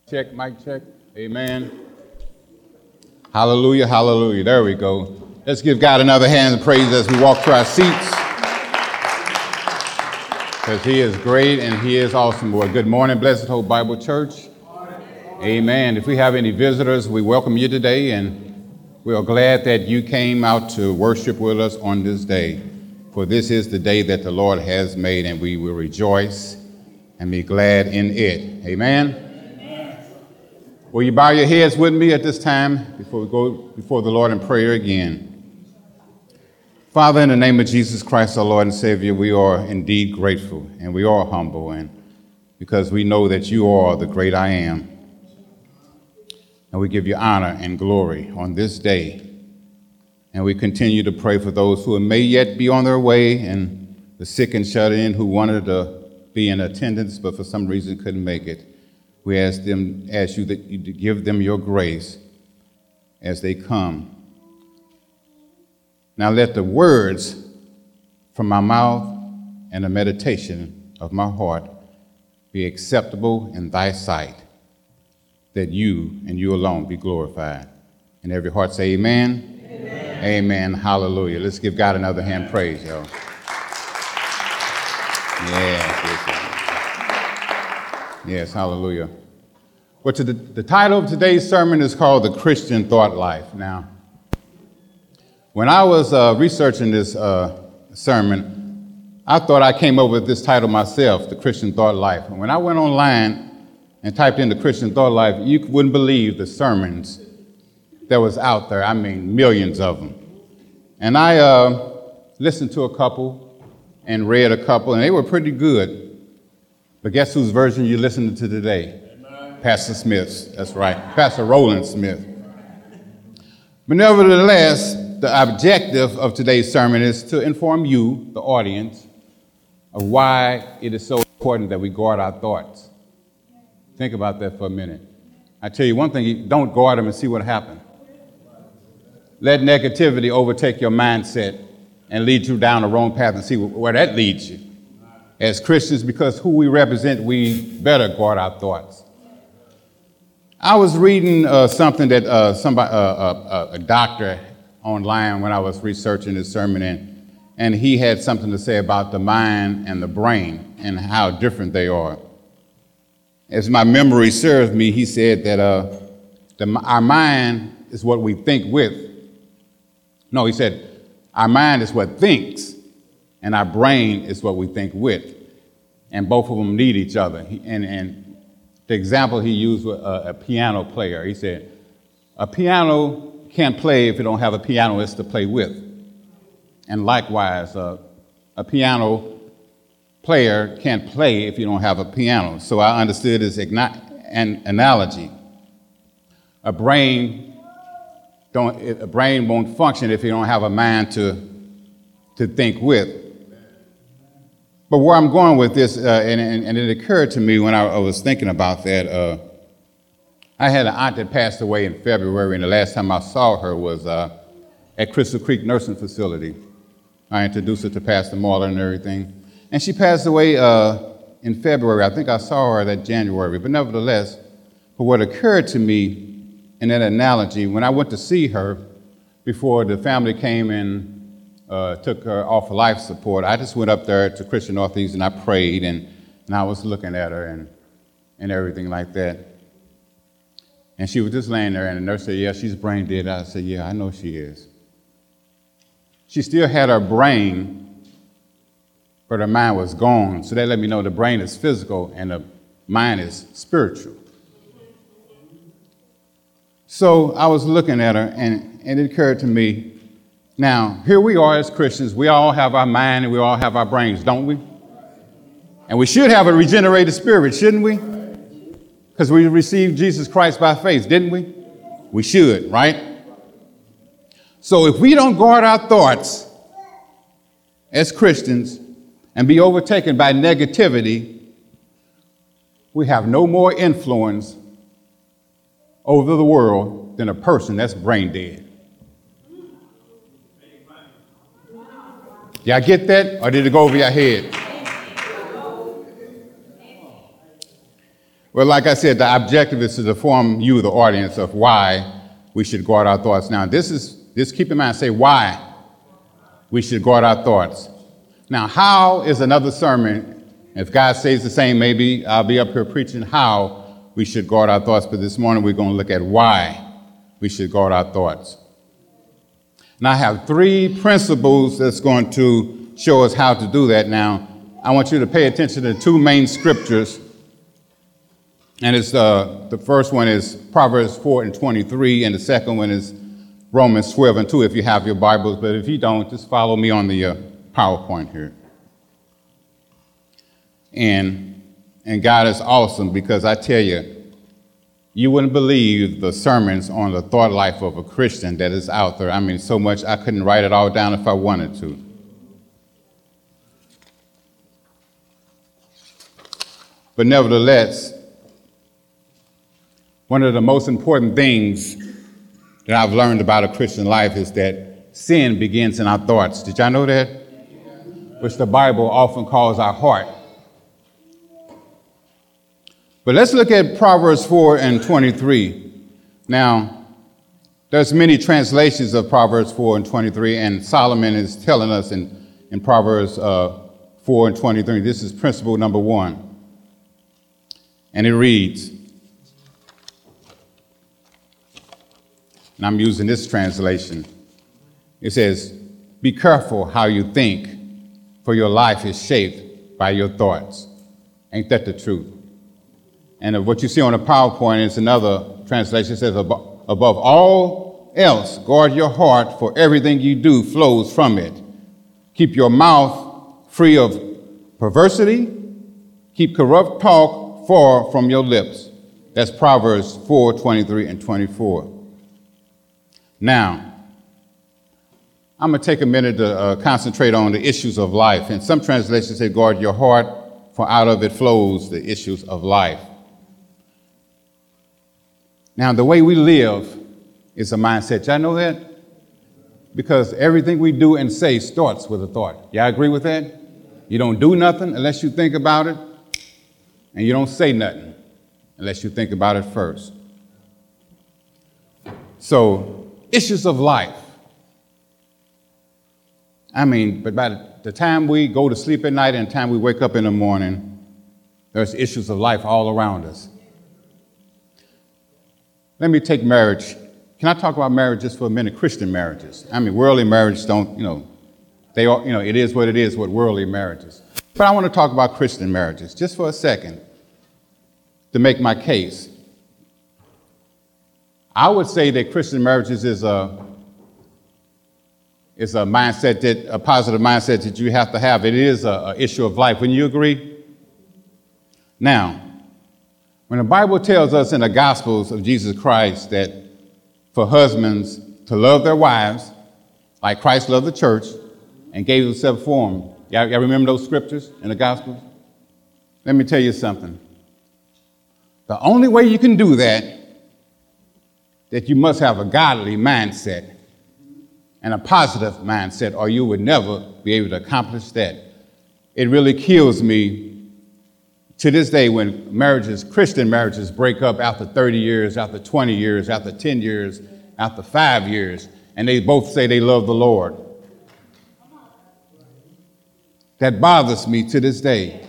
Check, mic check. Amen. Hallelujah, hallelujah. There we go. Let's give God another hand of praise as we walk to our seats. Because he is great and he is awesome. Well, good morning, Blessed Hope Bible Church. Amen. If we have any visitors, we welcome you today, and we are glad that you came out to worship with us on this day. For this is the day that the Lord has made, and we will rejoice and be glad in it. Amen. Will you bow your heads with me at this time before we go before the Lord in prayer again? Father, in the name of Jesus Christ, our Lord and Savior, we are indeed grateful and we are humble, and because we know that you are the great I am. And we give you honor and glory on this day. And we continue to pray for those who may yet be on their way, and the sick and shut in who wanted to be in attendance but for some reason couldn't make it. We ask you to give them your grace as they come. Now let the words from my mouth and the meditation of my heart be acceptable in thy sight, that you and you alone be glorified. And every heart say amen. Amen. Amen. Hallelujah. Let's give God another hand praise, y'all. Yes, hallelujah. Well, the title of today's sermon is called The Christian Thought Life. Now, when I was researching this sermon, I thought I came up with this title myself, The Christian Thought Life. And when I went online and typed in The Christian Thought Life, you wouldn't believe the sermons that was out there. I mean, millions of them. And I listened to a couple and read a couple, and they were pretty good. But guess whose version you're listening to today? Amen. Pastor Smith's. That's right. Pastor Roland Smith. But nevertheless, the objective of today's sermon is to inform you, the audience, of why it is so important that we guard our thoughts. Think about that for a minute. I tell you one thing, don't guard them and see what happens. Let negativity overtake your mindset and lead you down the wrong path and see where that leads you. As Christians, because who we represent, we better guard our thoughts. I was reading something that a doctor online when I was researching this sermon, and he had something to say about the mind and the brain and how different they are. As my memory serves me, he said that our mind is what we think with. No, he said our mind is what thinks, and our brain is what we think with. And both of them need each other. And the example he used was a piano player. He said, a piano can't play if you don't have a pianist to play with. And likewise, a piano player can't play if you don't have a piano. So I understood this analogy. A brain won't function if you don't have a mind to think with. But where I'm going with this, and it occurred to me when I was thinking about that, I had an aunt that passed away in February, and the last time I saw her was at Crystal Creek Nursing Facility. I introduced her to Pastor Marlon and everything. And she passed away in February. I think I saw her that January. But nevertheless, for what occurred to me in that analogy, when I went to see her before the family came in, took her off of life support, I just went up there to Christian Northeast and I prayed, and I was looking at her and everything like that. And she was just laying there, and the nurse said, yeah, she's brain dead. I said, yeah, I know she is. She still had her brain, but her mind was gone. So that let me know the brain is physical and the mind is spiritual. So I was looking at her, and it occurred to me, now, here we are as Christians. We all have our mind and we all have our brains, don't we? And we should have a regenerated spirit, shouldn't we? Because we received Jesus Christ by faith, didn't we? We should, right? So if we don't guard our thoughts as Christians and be overtaken by negativity, we have no more influence over the world than a person that's brain dead. Y'all get that? Or did it go over your head? Well, like I said, the objective is to inform you, the audience, of why we should guard our thoughts. Now, just keep in mind, say why we should guard our thoughts. Now, how is another sermon. If God says the same, maybe I'll be up here preaching how we should guard our thoughts. But this morning, we're going to look at why we should guard our thoughts. Now, I have 3 principles that's going to show us how to do that. Now, I want you to pay attention to 2 main scriptures. And it's the first one is Proverbs 4:23, and the second one is Romans 12:2, if you have your Bibles. But if you don't, just follow me on the PowerPoint here. And God is awesome, because I tell you, you wouldn't believe the sermons on the thought life of a Christian that is out there. I mean, so much I couldn't write it all down if I wanted to. But nevertheless, one of the most important things that I've learned about a Christian life is that sin begins in our thoughts. Did y'all know that? Which the Bible often calls our heart. But let's look at Proverbs 4:23. Now, there's many translations of Proverbs 4:23, and Solomon is telling us in Proverbs 4:23, this is principle number 1. And it reads, and I'm using this translation. It says, "Be careful how you think, for your life is shaped by your thoughts." Ain't that the truth? And what you see on the PowerPoint is another translation. It says, "Above all else, guard your heart, for everything you do flows from it. Keep your mouth free of perversity. Keep corrupt talk far from your lips." That's Proverbs 4:23 and 24. Now, I'm going to take a minute to concentrate on the issues of life. And some translations say, "Guard your heart, for out of it flows the issues of life." Now, the way we live is a mindset. Y'all know that? Because everything we do and say starts with a thought. Y'all agree with that? You don't do nothing unless you think about it, and you don't say nothing unless you think about it first. So, issues of life. I mean, but by the time we go to sleep at night and the time we wake up in the morning, there's issues of life all around us. Let me take marriage. Can I talk about marriage just for a minute? Christian marriages. I mean, worldly marriages don't, they all, it is what it is with worldly marriages. But I want to talk about Christian marriages just for a second to make my case. I would say that Christian marriages is a mindset, a positive mindset that you have to have. It is an issue of life. Wouldn't you agree? Now, when the Bible tells us in the Gospels of Jesus Christ that for husbands to love their wives like Christ loved the church and gave himself for them, y'all remember those scriptures in the Gospels? Let me tell you something. The only way you can do that you must have a godly mindset and a positive mindset, or you would never be able to accomplish that. It really kills me to this day when Christian marriages break up after 30 years, after 20 years, after 10 years, after 5 years, and they both say they love the Lord. That bothers me to this day.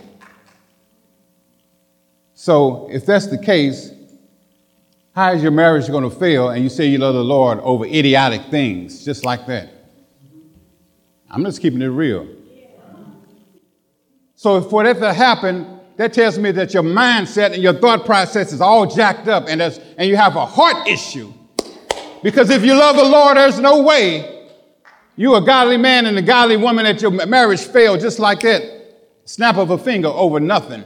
So if that's the case, how is your marriage going to fail and you say you love the Lord over idiotic things just like that? I'm just keeping it real. So if for that to happen, that tells me that your mindset and your thought process is all jacked up and you have a heart issue. Because if you love the Lord, there's no way you a godly man and a godly woman that your marriage failed just like that. Snap of a finger over nothing.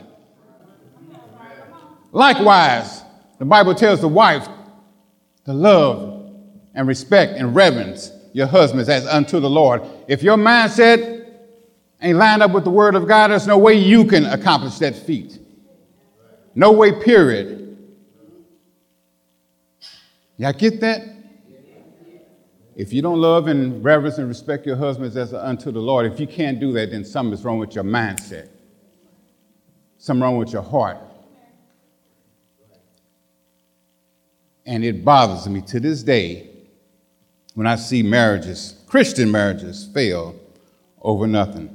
Likewise, the Bible tells the wife to love and respect and reverence your husbands as unto the Lord. If your mindset ain't lined up with the word of God, there's no way you can accomplish that feat. No way, period. Y'all get that? If you don't love and reverence and respect your husbands as unto the Lord, if you can't do that, then something is wrong with your mindset. Something wrong with your heart. And it bothers me to this day when I see marriages, Christian marriages, fail over nothing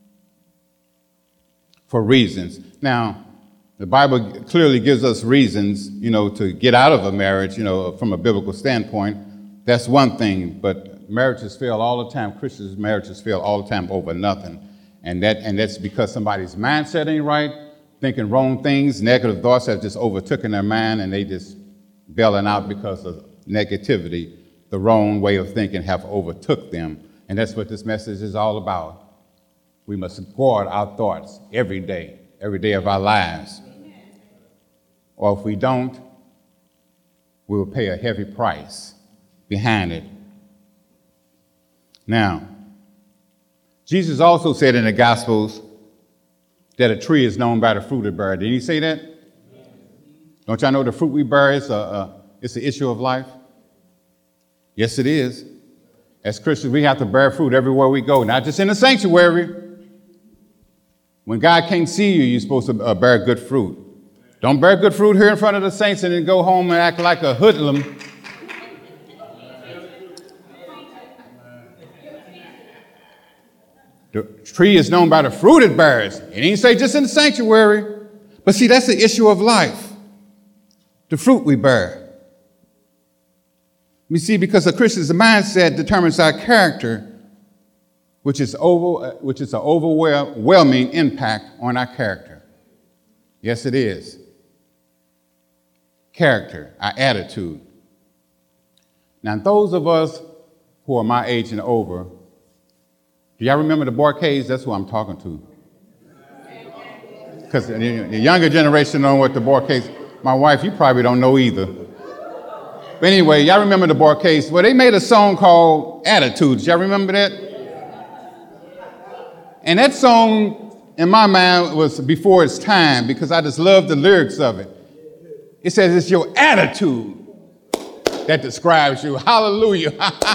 for reasons. Now, the Bible clearly gives us reasons, to get out of a marriage, from a biblical standpoint. That's one thing, but marriages fail all the time. Christian marriages fail all the time over nothing. And that's because somebody's mindset ain't right, thinking wrong things, negative thoughts have just overtaken their mind, and they just bailing out because of negativity. The wrong way of thinking have overtook them. And that's what this message is all about. We must guard our thoughts every day of our lives. Or if we don't, we will pay a heavy price behind it. Now, Jesus also said in the Gospels that a tree is known by the fruit it bears. Did he say that? Don't y'all know the fruit we bear is it's the issue of life? Yes, it is. As Christians, we have to bear fruit everywhere we go, not just in the sanctuary. When God can't see you, you're supposed to bear good fruit. Don't bear good fruit here in front of the saints and then go home and act like a hoodlum. The tree is known by the fruit it bears. It ain't say just in the sanctuary. But see, that's the issue of life. The fruit we bear. We see, because a Christian's mindset determines our character, which is an overwhelming impact on our character. Yes, it is. Character, our attitude. Now, those of us who are my age and over, do y'all remember the Borcades? That's who I'm talking to. Because the younger generation don't know what the Borcades. My wife, you probably don't know either. But anyway, y'all remember the Borcades? Well, they made a song called Attitudes. Y'all remember that? And that song, in my mind, was before its time because I just love the lyrics of it. It says it's your attitude that describes you. Hallelujah.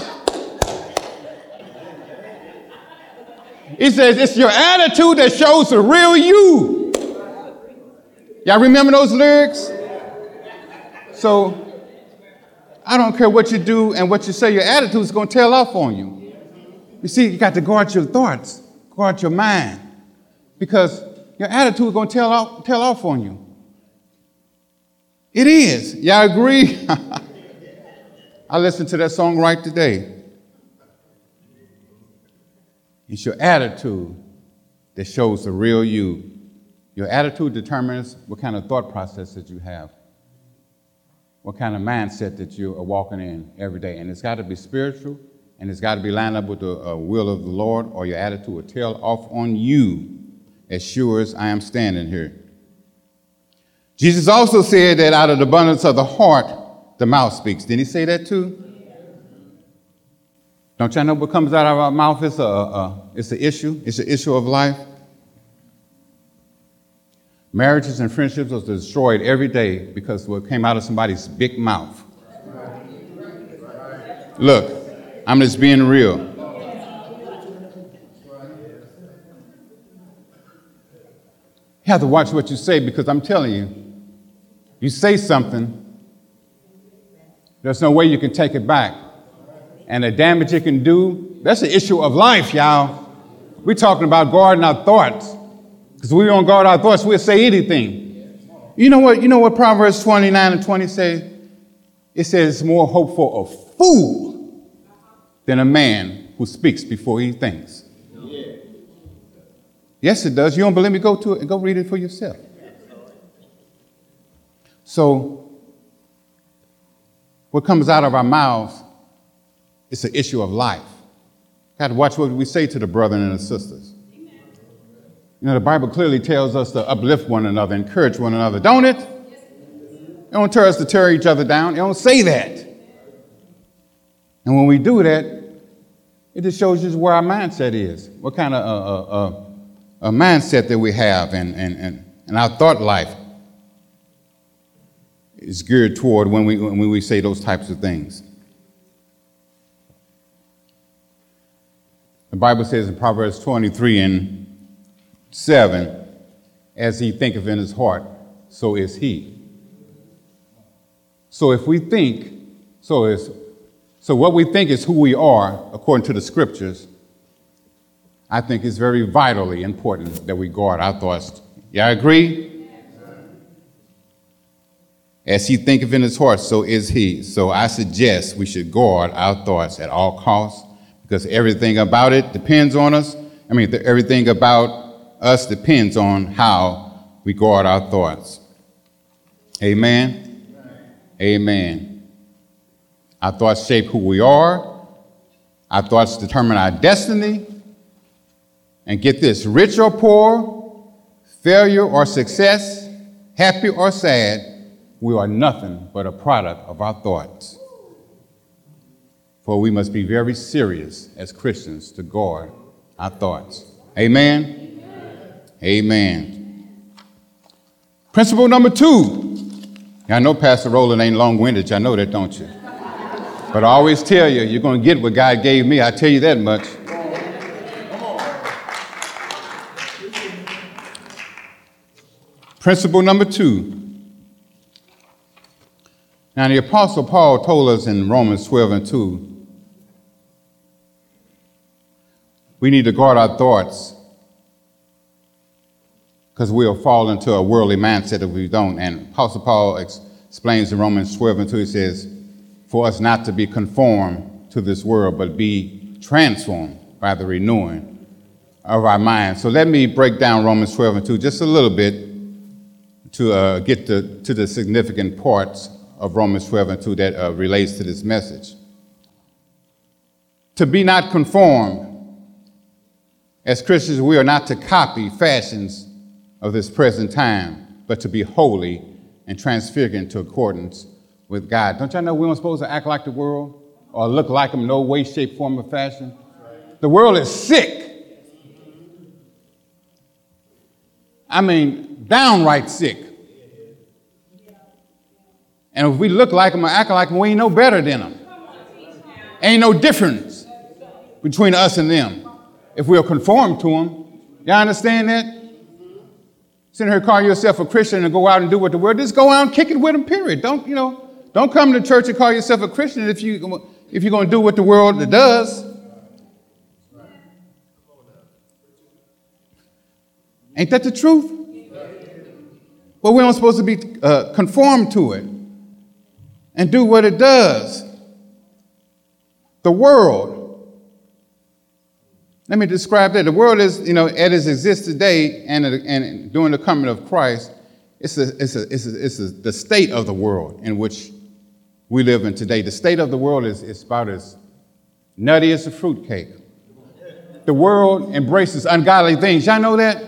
It says it's your attitude that shows the real you. Y'all remember those lyrics? So I don't care what you do and what you say, your attitude is going to tail off on you. You see, you got to guard your thoughts, guard your mind, because your attitude is going to tail off on you. It is. Y'all agree? I listened to that song right today. It's your attitude that shows the real you. Your attitude determines what kind of thought process that you have, what kind of mindset that you are walking in every day. And it's got to be spiritual, and it's got to be lined up with the will of the Lord, or your attitude will tail off on you as sure as I am standing here. Jesus also said that out of the abundance of the heart, the mouth speaks. Didn't he say that too? Don't y'all know what comes out of our mouth is it's an issue? It's an issue of life. Marriages and friendships are destroyed every day because what came out of somebody's big mouth. Look, I'm just being real. You have to watch what you say, because I'm telling you, you say something, there's no way you can take it back. And the damage it can do, that's the issue of life, y'all. We're talking about guarding our thoughts. Because if we don't guard our thoughts, we'll say anything. You know what Proverbs 29 and 20 say? It says it's more hope for a fool than a man who speaks before he thinks. Yes, it does. You don't believe me? Go to it and go read it for yourself. So, what comes out of our mouths, it's an issue of life. Got to watch what we say to the brethren and the sisters. You know, the Bible clearly tells us to uplift one another, encourage one another, don't it? It don't tell us to tear each other down. It don't say that. And when we do that, it just shows you where our mindset is, what kind of a mindset that we have, and our thought life is geared toward when we say those types of things. The Bible says in Proverbs 23 and 7, as he thinketh in his heart, so is he. So if we think, so what we think is who we are according to the scriptures. I think it's very vitally important that we guard our thoughts. Y'all agree? As he thinketh in his heart, so is he. So I suggest we should guard our thoughts at all costs, because everything about it depends on us. Everything about us depends on how we guard our thoughts. Amen? Amen. Our thoughts shape who we are. Our thoughts determine our destiny. And get this, rich or poor, failure or success, happy or sad, we are nothing but a product of our thoughts. For we must be very serious as Christians to guard our thoughts. Amen? Amen. Principle number 2. I know Pastor Rowland ain't long-winded. Y'all know that, don't you? But I always tell you, you're going to get what God gave me. I tell you that much. Principle number 2. Now, the Apostle Paul told us in Romans 12:2, we need to guard our thoughts because we'll fall into a worldly mindset if we don't. And Apostle Paul explains in Romans 12:2, he says, for us not to be conformed to this world, but be transformed by the renewing of our minds. So let me break down Romans 12:2 just a little bit to get to the significant parts of Romans 12:2 that relates to this message. To be not conformed. As Christians, we are not to copy fashions of this present time, but to be holy and transfigured into accordance with God. Don't y'all know we weren't supposed to act like the world or look like them in no way, shape, form, or fashion? The world is sick. Downright sick. And if we look like them or act like them, we ain't no better than them. Ain't no difference between us and them if we'll conform to them. Y'all understand that? Sitting here calling yourself a Christian and go out and do what the world, just go out and kick it with them, period. Don't come to church and call yourself a Christian if you're going to do what the world does. Ain't that the truth? Well, we're not supposed to be conformed to it and do what it does. The world. Let me describe that. The world is, as it exists today and during the coming of Christ, it's the state of the world in which we live in today. The state of the world is about as nutty as a fruitcake. The world embraces ungodly things. Y'all know that?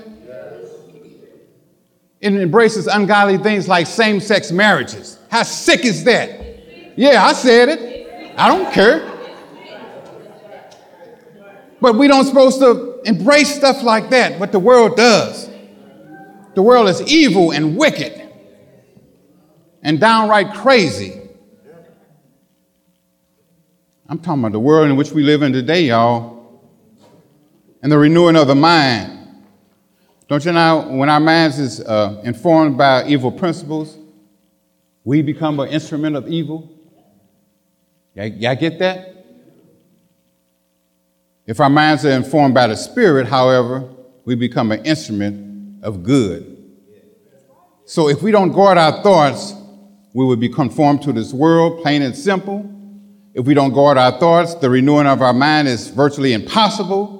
It embraces ungodly things like same-sex marriages. How sick is that? Yeah, I said it. I don't care. But we don't supposed to embrace stuff like that, but the world does. The world is evil and wicked and downright crazy. I'm talking about the world in which we live in today, y'all, and the renewing of the mind. Don't you know, when our minds is informed by evil principles, we become an instrument of evil? Y'all get that? If our minds are informed by the Spirit, however, we become an instrument of good. So if we don't guard our thoughts, we will be conformed to this world, plain and simple. If we don't guard our thoughts, the renewing of our mind is virtually impossible.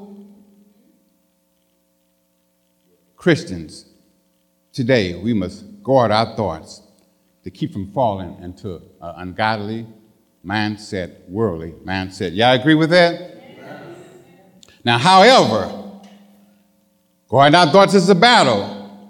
Christians, today we must guard our thoughts to keep from falling into an ungodly mindset, worldly mindset. Y'all agree with that? Yes. Now, however, guarding our thoughts is a battle.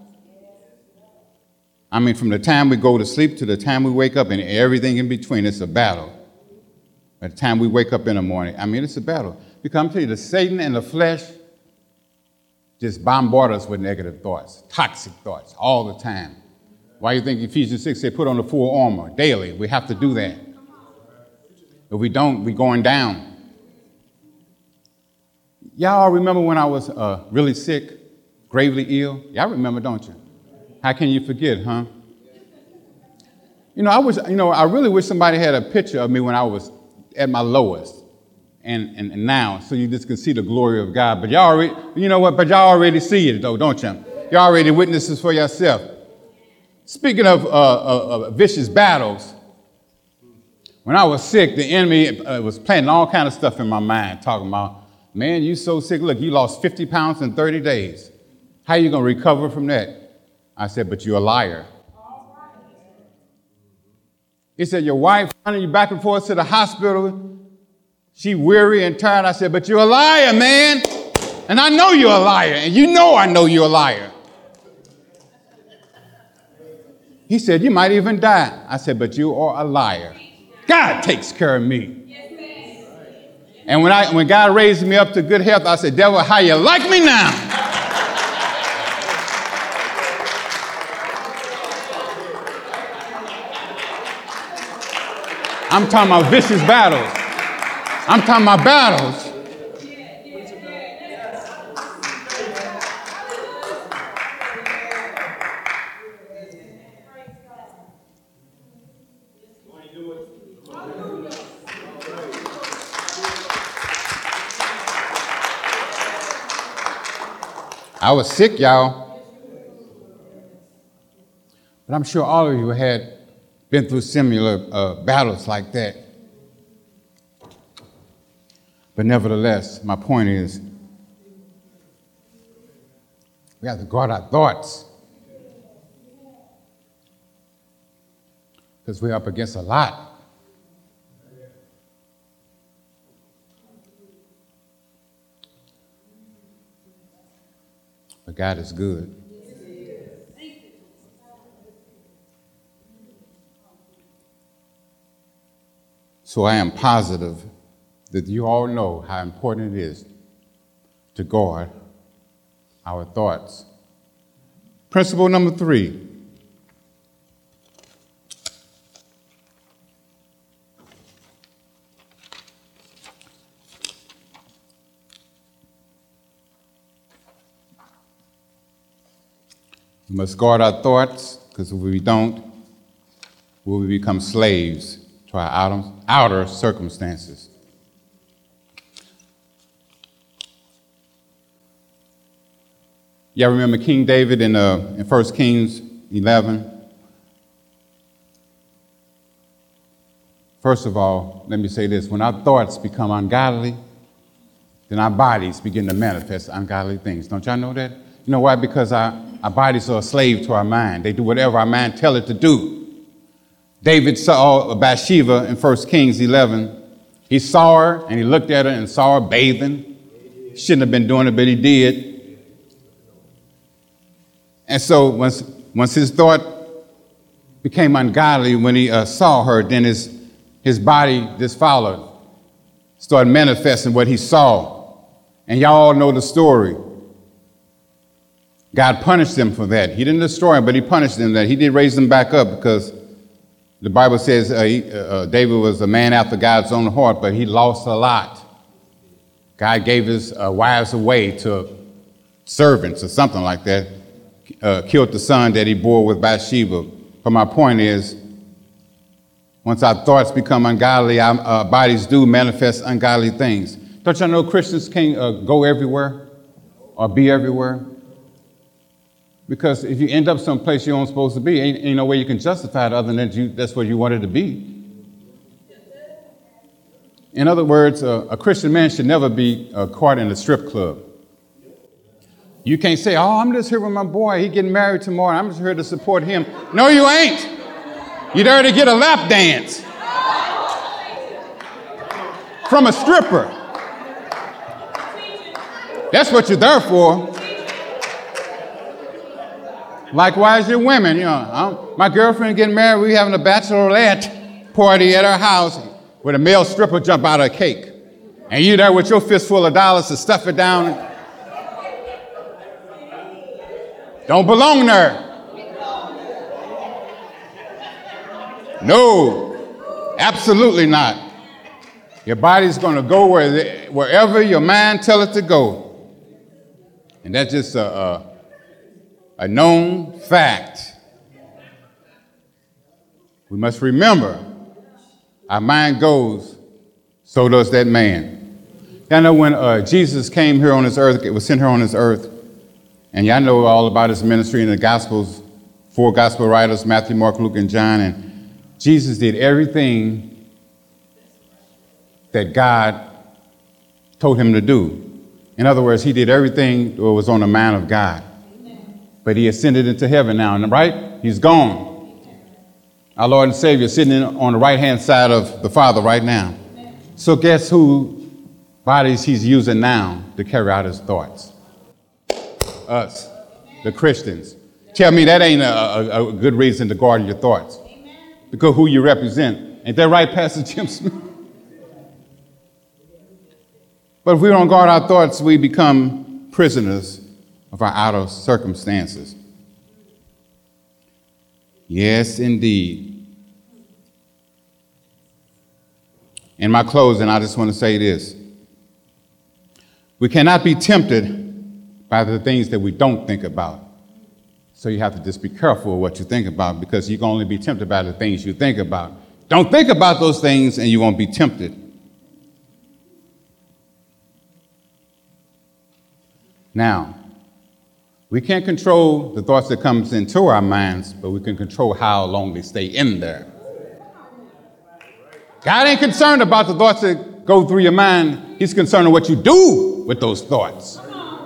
From the time we go to sleep to the time we wake up and everything in between, it's a battle. By the time we wake up in the morning, it's a battle. Because I'm telling you, the Satan and the flesh just bombard us with negative thoughts, toxic thoughts, all the time. Why do you think Ephesians 6 said put on the full armor daily? We have to do that. If we don't, we're going down. Y'all remember when I was really sick, gravely ill? Y'all remember, don't you? How can you forget, huh? I really wish somebody had a picture of me when I was at my lowest and now, so you just can see the glory of God. But y'all already, but y'all already see it though, don't you? You already witnesses for yourself. Speaking of vicious battles, when I was sick, the enemy was planting all kind of stuff in my mind, talking about, man, you so sick. Look, you lost 50 pounds in 30 days. How you going to recover from that? I said, but you're a liar. He said, your wife running you back and forth to the hospital. She weary and tired. I said, but you're a liar, man. And I know you're a liar. And you know I know you're a liar. He said, you might even die. I said, but you are a liar. God takes care of me. And when God raised me up to good health, I said, devil, how you like me now? I'm talking about vicious battles. I'm talking about battles. I was sick, y'all. But I'm sure all of you had been through similar battles like that. But nevertheless, my point is, we have to guard our thoughts. Because we're up against a lot. But God is good. So I am positive that you all know how important it is to guard our thoughts. Principle number 3. We must guard our thoughts, because if we don't, we will become slaves to our outer circumstances. Y'all remember King David in 1 Kings 11? First of all, let me say this. When our thoughts become ungodly, then our bodies begin to manifest ungodly things. Don't y'all know that? You know why? Because our bodies are a slave to our mind. They do whatever our mind tells it to do. David saw Bathsheba in 1 Kings 11. He saw her, and he looked at her and saw her bathing. Shouldn't have been doing it, but he did. And so once his thought became ungodly, when he saw her, then his body just followed, started manifesting what he saw. And y'all all know the story. God punished them for that. He didn't destroy them, but he punished them that. He did raise them back up, because the Bible says David was a man after God's own heart, but he lost a lot. God gave his wives away to servants or something like that, killed the son that he bore with Bathsheba. But my point is, once our thoughts become ungodly, our bodies do manifest ungodly things. Don't y'all know Christians can't go everywhere or be everywhere? Because if you end up someplace you aren't supposed to be, ain't no way you can justify it other than that's where you wanted to be. In other words, a Christian man should never be caught in a strip club. You can't say, oh, I'm just here with my boy. He getting married tomorrow. I'm just here to support him. No, you ain't. You're there to get a lap dance from a stripper. That's what you're there for. Likewise, your women, my girlfriend getting married, we having a bachelorette party at our house with a male stripper jump out of a cake. And you there with your fistful of dollars to stuff it down. Don't belong there. No, absolutely not. Your body's going to go wherever your mind tells it to go. And that's just a known fact. We must remember, our mind goes, so does that man. Y'all know when Jesus came here on this earth, it was sent here on this earth, and y'all know all about his ministry in the Gospels, 4 Gospel writers, Matthew, Mark, Luke, and John, and Jesus did everything that God told him to do. In other words, he did everything that was on the mind of God. But he ascended into heaven now, right? He's gone. Our Lord and Savior is sitting on the right-hand side of the Father right now. So guess who bodies he's using now to carry out his thoughts? Us, the Christians. Tell me that ain't a good reason to guard your thoughts. Because who you represent. Ain't that right, Pastor Jim Smith? But if we don't guard our thoughts, we become prisoners of our outer circumstances. Yes, indeed. In my closing, I just want to say this. We cannot be tempted by the things that we don't think about. So you have to just be careful of what you think about, because you can only be tempted by the things you think about. Don't think about those things and you won't be tempted. Now, we can't control the thoughts that comes into our minds, but we can control how long they stay in there. God ain't concerned about the thoughts that go through your mind. He's concerned with what you do with those thoughts.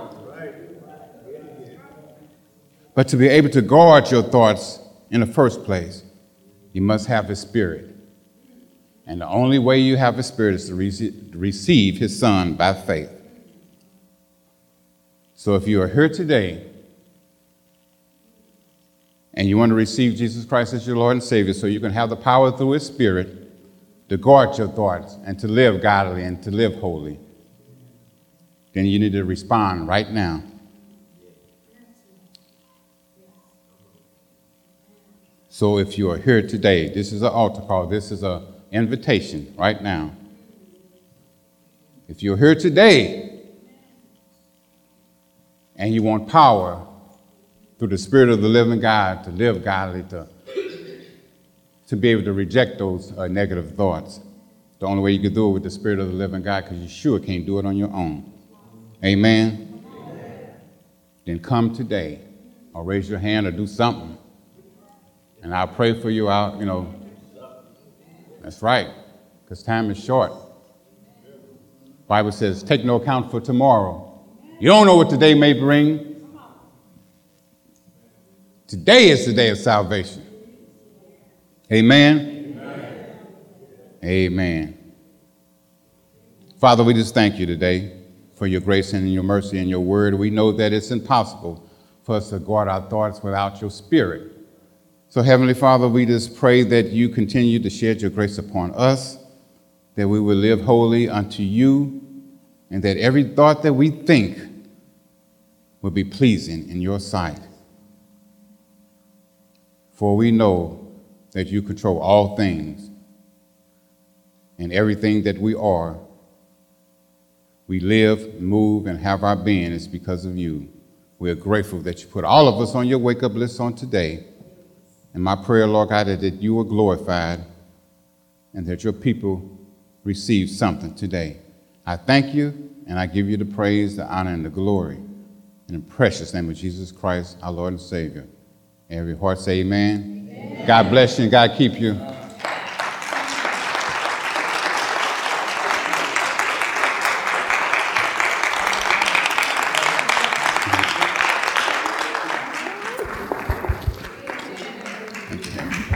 But to be able to guard your thoughts in the first place, you must have His Spirit. And the only way you have His Spirit is to receive His Son by faith. So if you are here today and you want to receive Jesus Christ as your Lord and Savior so you can have the power through His Spirit to guard your thoughts and to live godly and to live holy, then you need to respond right now. So if you are here today, this is an altar call. This is an invitation right now. If you're here today and you want power through the Spirit of the living God to live godly, to be able to reject those negative thoughts, the only way you can do it with the Spirit of the living God, because you sure can't do it on your own. Amen? Then come today, or raise your hand or do something. And I'll pray for you out, That's right, because time is short. The Bible says, take no account for tomorrow. You don't know what today may bring. Today is the day of salvation. Amen? Amen. Amen. Father, we just thank you today for your grace and your mercy and your word. We know that it's impossible for us to guard our thoughts without your Spirit. So, Heavenly Father, we just pray that you continue to shed your grace upon us, that we will live holy unto you, and that every thought that we think will be pleasing in your sight. For we know that you control all things, and everything that we are, we live, move, and have our being is because of you. We are grateful that you put all of us on your wake-up list on today. And my prayer, Lord God, is that you are glorified and that your people receive something today. I thank you, and I give you the praise, the honor, and the glory. In the precious name of Jesus Christ, our Lord and Savior. Every heart say amen. Amen. God bless you and God keep you.